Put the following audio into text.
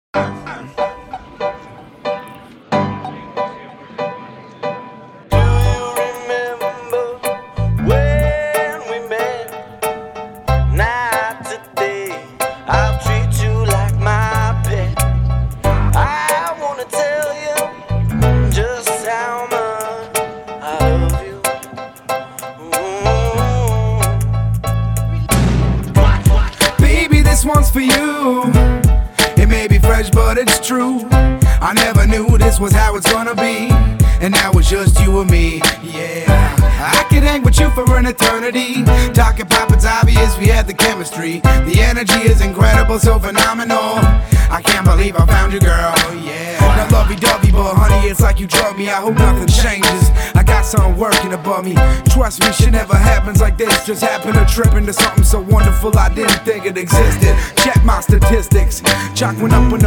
This one's for you. It may be fresh, but it's true. I never knew this was how it's gonna be, and now it's just you and me. Yeah, I could hang with you for an eternity. Talking pop, it's obvious we had the chemistry. The energy is incredible, so phenomenal. I can't believe I found you, girl. Yeah, now lovey-dovey, but honey, it's like you drug me. I hope nothing changes. I got something working above me. Trust me, shit never happens like this. Just happened to trip into something so wonderful I didn't think it existed. Check my statistics. Chalk went up when the